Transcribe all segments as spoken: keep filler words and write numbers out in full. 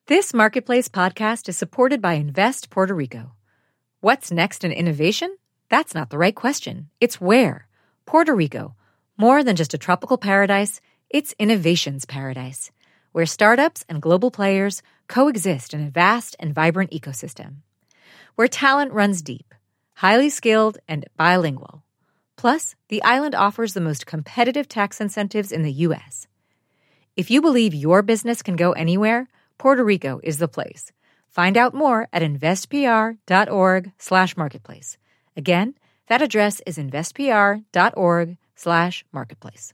This Marketplace podcast is supported by Invest Puerto Rico. What's next in innovation? That's not the right question. It's where. Puerto Rico. More than just a tropical paradise, it's innovation's paradise, where startups and global players coexist in a vast and vibrant ecosystem. Where talent runs deep, highly skilled, and bilingual. Plus, the island offers the most competitive tax incentives in the U S. If you believe your business can go anywhere, Puerto Rico is the place. Find out more at investpr.org slash marketplace. Again, that address is investpr.org slash marketplace.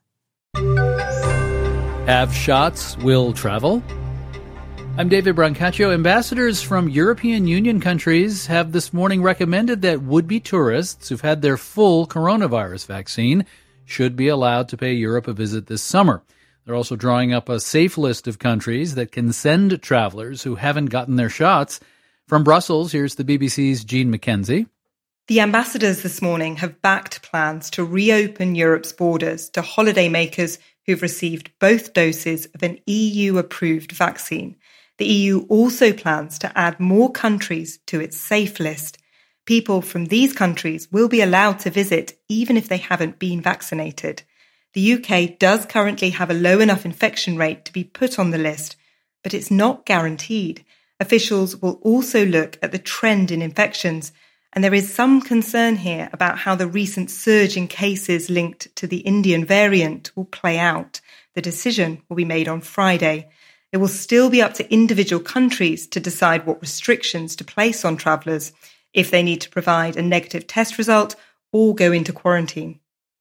Have shots will travel? I'm David Brancaccio. Ambassadors from European Union countries have this morning recommended that would-be tourists who've had their full coronavirus vaccine should be allowed to pay Europe a visit this summer. They're also drawing up a safe list of countries that can send travelers who haven't gotten their shots. From Brussels, here's the B B C's Jean McKenzie. The ambassadors this morning have backed plans to reopen Europe's borders to holidaymakers who've received both doses of an E U-approved vaccine. The E U also plans to add more countries to its safe list. People from these countries will be allowed to visit even if they haven't been vaccinated. The U K does currently have a low enough infection rate to be put on the list, but it's not guaranteed. Officials will also look at the trend in infections, and there is some concern here about how the recent surge in cases linked to the Indian variant will play out. The decision will be made on Friday. It will still be up to individual countries to decide what restrictions to place on travellers, if they need to provide a negative test result or go into quarantine.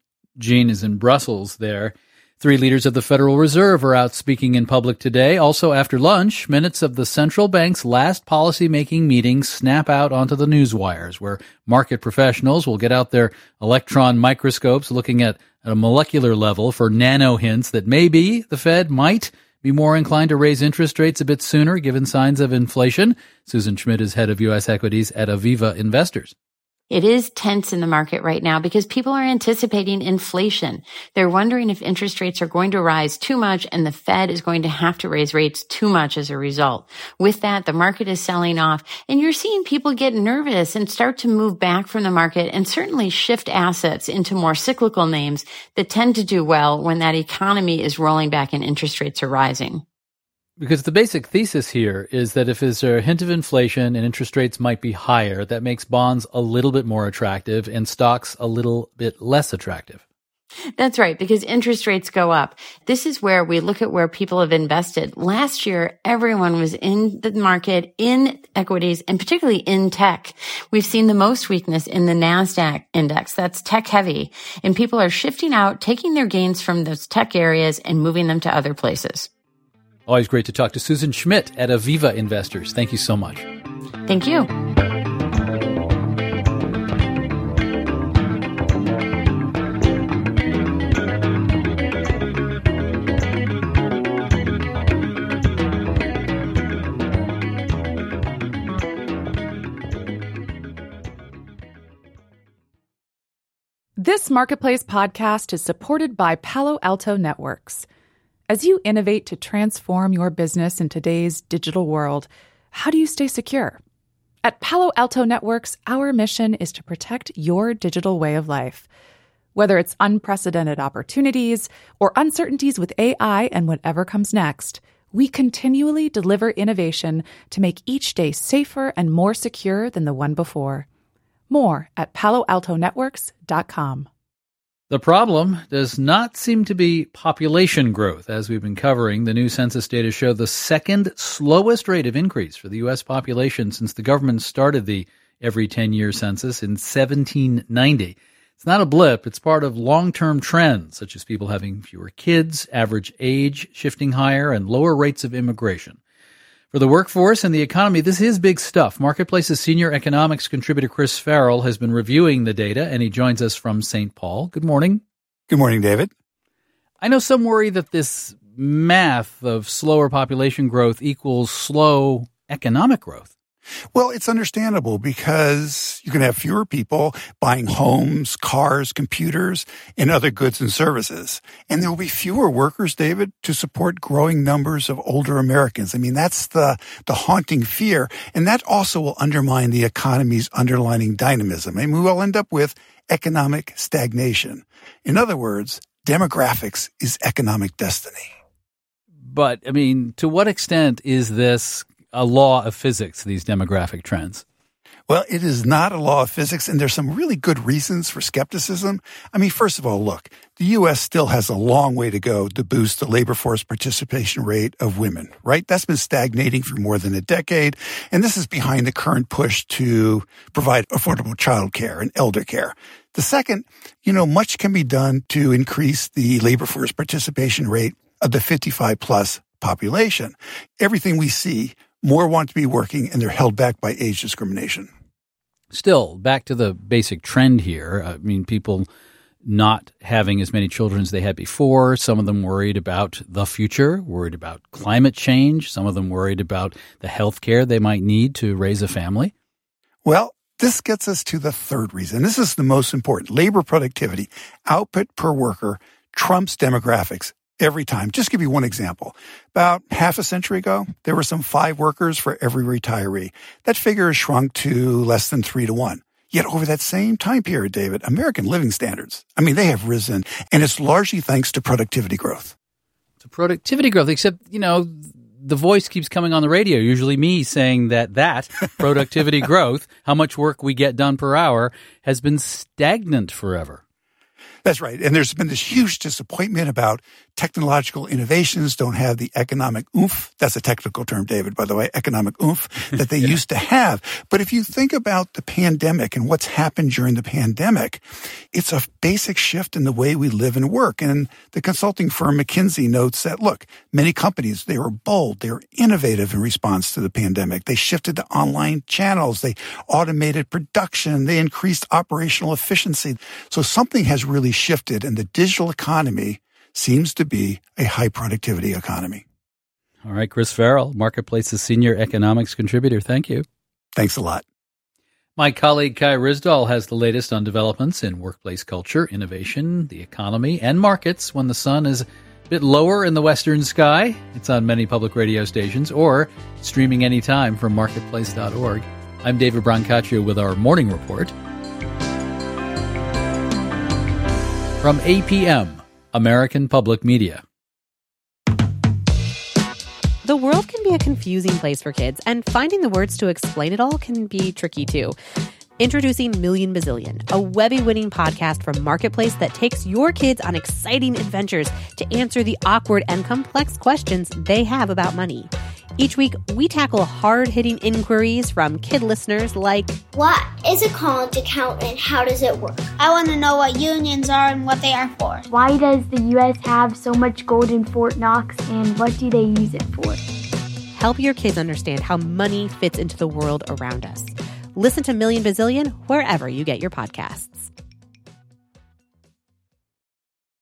Jean is in Brussels there. Three leaders of the Federal Reserve are out speaking in public today. Also after lunch, minutes of the central bank's last policy-making meeting snap out onto the news wires, where market professionals will get out their electron microscopes looking at a molecular level for nano hints that maybe the Fed might be more inclined to raise interest rates a bit sooner given signs of inflation. Susan Schmidt is head of U S equities at Aviva Investors. It is tense in the market right now because people are anticipating inflation. They're wondering if interest rates are going to rise too much and the Fed is going to have to raise rates too much as a result. With that, the market is selling off and you're seeing people get nervous and start to move back from the market and certainly shift assets into more cyclical names that tend to do well when that economy is rolling back and interest rates are rising. Because the basic thesis here is that if there's a hint of inflation and interest rates might be higher, that makes bonds a little bit more attractive and stocks a little bit less attractive. That's right, because interest rates go up. This is where we look at where people have invested. Last year, everyone was in the market, in equities, and particularly in tech. We've seen the most weakness in the NASDAQ index. That's tech heavy. And people are shifting out, taking their gains from those tech areas and moving them to other places. Always great to talk to Susan Schmidt at Aviva Investors. Thank you so much. Thank you. This Marketplace podcast is supported by Palo Alto Networks. As you innovate to transform your business in today's digital world, how do you stay secure? At Palo Alto Networks, our mission is to protect your digital way of life. Whether it's unprecedented opportunities or uncertainties with A I and whatever comes next, we continually deliver innovation to make each day safer and more secure than the one before. More at palo alto networks dot com. The problem does not seem to be population growth. As we've been covering, the new census data show the second slowest rate of increase for the U S population since the government started the every ten-year census in seventeen ninety. It's not a blip. It's part of long-term trends, such as people having fewer kids, average age shifting higher, and lower rates of immigration. For the workforce and the economy, this is big stuff. Marketplace's senior economics contributor Chris Farrell has been reviewing the data, and he joins us from Saint Paul. Good morning. Good morning, David. I know some worry that this math of slower population growth equals slow economic growth. Well, it's understandable because you can have fewer people buying homes, cars, computers, and other goods and services. And there will be fewer workers, David, to support growing numbers of older Americans. I mean, that's the, the haunting fear. And that also will undermine the economy's underlying dynamism. And we will end up with economic stagnation. In other words, demographics is economic destiny. But, I mean, to what extent is this a law of physics, these demographic trends? Well, it is not a law of physics, and there's some really good reasons for skepticism. I mean, first of all, look, the U S still has a long way to go to boost the labor force participation rate of women, right? That's been stagnating for more than a decade, and this is behind the current push to provide affordable child care and elder care. The second, you know, much can be done to increase the labor force participation rate of the fifty-five plus population. Everything we see, more want to be working, and they're held back by age discrimination. Still, back to the basic trend here. I mean, people not having as many children as they had before. Some of them worried about the future, worried about climate change. Some of them worried about the health care they might need to raise a family. Well, this gets us to the third reason. This is the most important. Labor productivity, output per worker, trumps demographics every time. Just give you one example. About half a century ago, there were some five workers for every retiree. That figure has shrunk to less than three to one. Yet over that same time period, David, American living standards, I mean, they have risen, and it's largely thanks to productivity growth. To productivity growth, except, you know, the voice keeps coming on the radio, usually me saying that that productivity growth, how much work we get done per hour, has been stagnant forever. That's right. And there's been this huge disappointment about technological innovations don't have the economic oomph. That's a technical term, David, by the way, economic oomph that they yeah. used to have. But if you think about the pandemic and what's happened during the pandemic, it's a basic shift in the way we live and work. And the consulting firm McKinsey notes that, look, many companies, they were bold, they were innovative in response to the pandemic. They shifted to online channels. They automated production. They increased operational efficiency. So something has really shifted, and the digital economy seems to be a high productivity economy. All right, Chris Farrell, Marketplace's senior economics contributor. Thank you. Thanks a lot. My colleague Kai Ryssdal has the latest on developments in workplace culture, innovation, the economy, and markets when the sun is a bit lower in the western sky. It's on many public radio stations or streaming anytime from marketplace dot org. I'm David Brancaccio with our morning report. From A P M, American Public Media. The world can be a confusing place for kids, and finding the words to explain it all can be tricky too. Introducing Million Bazillion, a Webby-winning podcast from Marketplace that takes your kids on exciting adventures to answer the awkward and complex questions they have about money. Each week, we tackle hard-hitting inquiries from kid listeners like, what is a college account and how does it work? I want to know what unions are and what they are for. Why does the U S have so much gold in Fort Knox, and what do they use it for? Help your kids understand how money fits into the world around us. Listen to Million Bazillion wherever you get your podcasts.